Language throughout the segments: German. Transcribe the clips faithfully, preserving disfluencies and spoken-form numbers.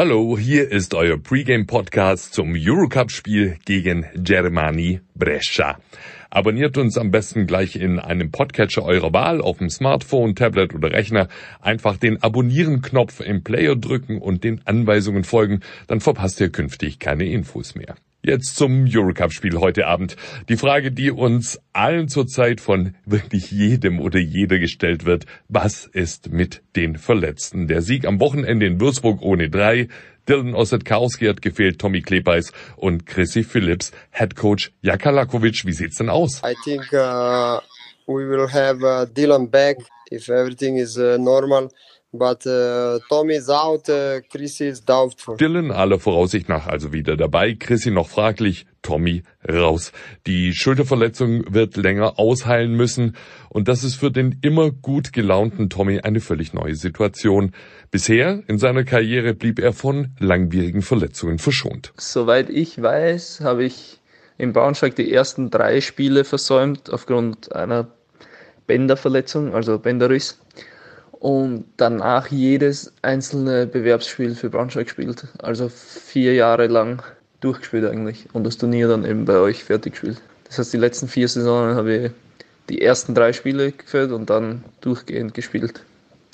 Hallo, hier ist euer Pre-Game-Podcast zum Eurocup-Spiel gegen Germania Brescia. Abonniert uns am besten gleich in einem Podcatcher eurer Wahl auf dem Smartphone, Tablet oder Rechner. Einfach den Abonnieren-Knopf im Player drücken und den Anweisungen folgen, dann verpasst ihr künftig keine Infos mehr. Jetzt zum Eurocup-Spiel heute Abend. Die Frage, die uns allen zurzeit von wirklich jedem oder jeder gestellt wird: Was ist mit den Verletzten? Der Sieg am Wochenende in Würzburg ohne drei. Dylan Ossetkowski hat gefehlt, Tommy Klepeis und Chrissy Phillips. Headcoach Jaka Lakovic, wie sieht's denn aus? I think uh, we will have uh, Dylan back if everything is uh, normal. But uh, Tommy is out, uh, Chrissy is doubtful. Dylan aller Voraussicht nach also wieder dabei, Chrissy noch fraglich, Tommy raus. Die Schulterverletzung wird länger ausheilen müssen und das ist für den immer gut gelaunten Tommy eine völlig neue Situation. Bisher in seiner Karriere blieb er von langwierigen Verletzungen verschont. Soweit ich weiß, habe ich in Braunschweig die ersten drei Spiele versäumt aufgrund einer Bänderverletzung, also Bänderriss. Und danach jedes einzelne Bewerbsspiel für Braunschweig gespielt. Also vier Jahre lang durchgespielt eigentlich. Und das Turnier dann eben bei euch fertig gespielt. Das heißt, die letzten vier Saisonen habe ich die ersten drei Spiele geführt und dann durchgehend gespielt.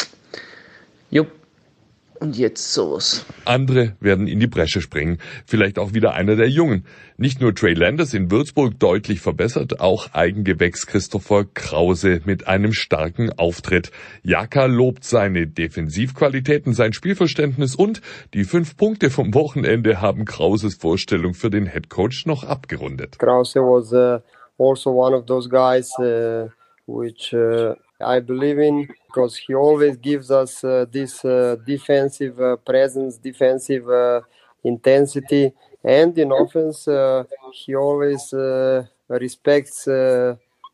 Jupp. Und jetzt sowas. Andere werden in die Bresche springen. Vielleicht auch wieder einer der Jungen. Nicht nur Trey Landers in Würzburg deutlich verbessert, auch Eigengewächs Christopher Krause mit einem starken Auftritt. Jaka lobt seine Defensivqualitäten, sein Spielverständnis und die fünf Punkte vom Wochenende haben Krauses Vorstellung für den Headcoach noch abgerundet. Krause was uh, also one of those guys uh, which uh, I believe in, because he always gives us uh, this uh, defensive uh, presence, defensive uh, intensity, and in offense uh, he always uh, respects uh,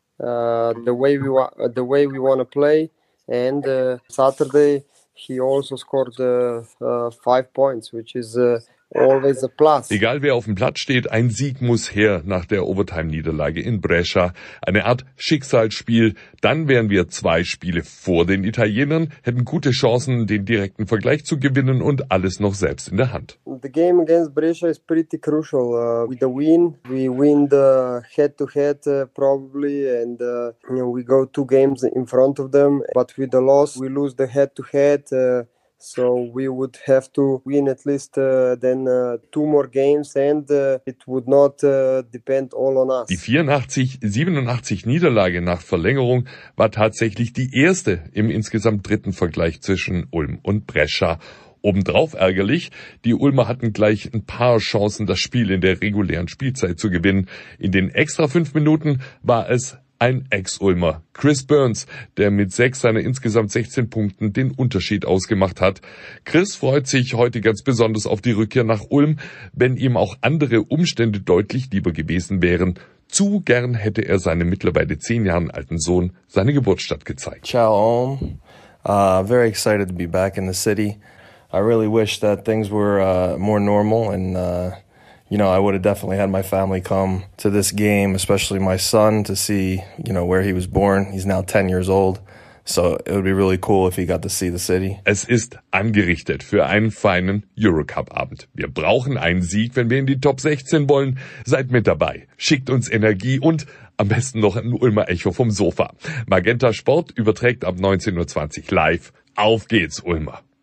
uh, the way we wa- the way we want to play. And uh, Saturday he also scored uh, uh, five points, which is uh, always a plus. Egal wer auf dem Platz steht, ein Sieg muss her nach der Overtime-Niederlage in Brescia. Eine Art Schicksalsspiel. Dann wären wir zwei Spiele vor den Italienern, hätten gute Chancen, den direkten Vergleich zu gewinnen und alles noch selbst in der Hand. The game against Brescia is pretty crucial. Uh, with the win, we win the head-to-head uh, probably, and uh, you know, we go two games in front of them. But with the loss, we lose the head-to-head. Uh, So we would have to win at least uh, then uh, two more games, and uh, it would not uh, depend all on us. Die vierundachtzig siebenundachtzig Niederlage nach Verlängerung war tatsächlich die erste im insgesamt dritten Vergleich zwischen Ulm und Brescia. Obendrauf ärgerlich, die Ulmer hatten gleich ein paar Chancen, das Spiel in der regulären Spielzeit zu gewinnen. In den extra fünf Minuten war es ein Ex-Ulmer, Chris Burns, der mit sechs seiner insgesamt sechzehn Punkten den Unterschied ausgemacht hat. Chris freut sich heute ganz besonders auf die Rückkehr nach Ulm, wenn ihm auch andere Umstände deutlich lieber gewesen wären. Zu gern hätte er seinem mittlerweile zehn Jahre alten Sohn seine Geburtsstadt gezeigt. Ciao Ulm, uh, very excited to be back in the city. I really wish that things were uh, more normal and uh, you know, I would have definitely had my family come to this game, especially my son, to see, you know, where he was born. He's now ten years old. So it would be really cool if he got to see the city. Es ist angerichtet für einen feinen Eurocup-Abend. Wir brauchen einen Sieg, wenn wir in die Top sechzehn wollen. Seid mit dabei. Schickt uns Energie und am besten noch ein Ulmer Echo vom Sofa. Magenta Sport überträgt ab neunzehn Uhr zwanzig live. Auf geht's, Ulmer.